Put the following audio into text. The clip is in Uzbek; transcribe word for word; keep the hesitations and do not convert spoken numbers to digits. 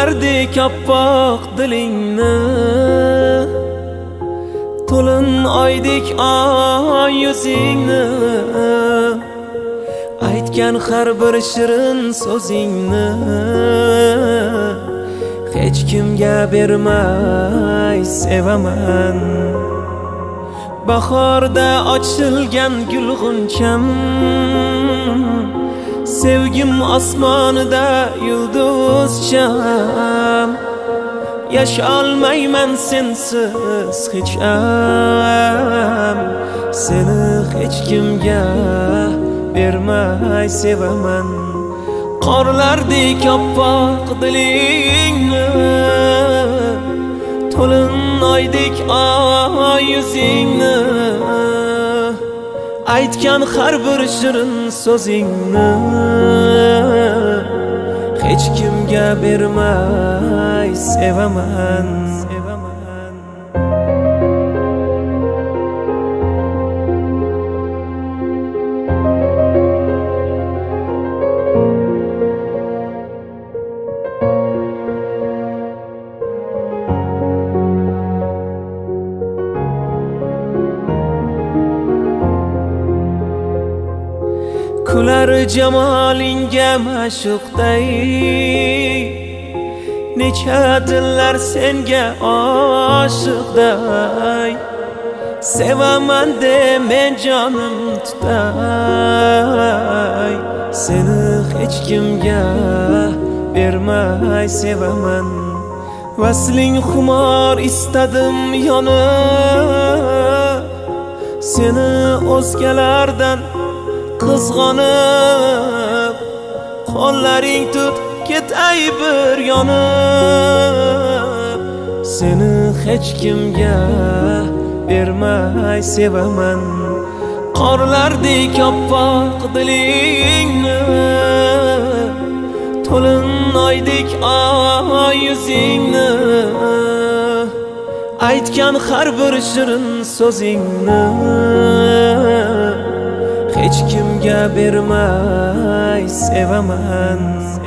qorlardek oppoq dilingni, to'lin oydek oy yuzingni, aytgan har bir shirin so'zingni hech kimga bermay sevaman. Bahorda ochilgan gulg'uncham, sevgim osmonida yulduzcham. Yasholmayman sensiz hech ham, seni hech kimga bermay sevaman. Qorlardek oppoq dilingni, to'lin oydek oy yuzingni, aytgan har bir shirin so'zingni hech kimga bermay sevaman. Kular jamolinga ma'shuqday, necha dillar senga oshiqday. Sevaman de men jonim tutay, seni hech kimga bermay sevaman. Vasling xumor istadim yonib, seni o'zgalardan qizg'onib, qo'llaring tut ketay bir yonib, seni hech kimga bermay sevaman. Qorlardek oppoq dilingni, to'lin oydek oy yuzingni, aytgan har bir shirin so'zingni hech kimga bermay sevaman.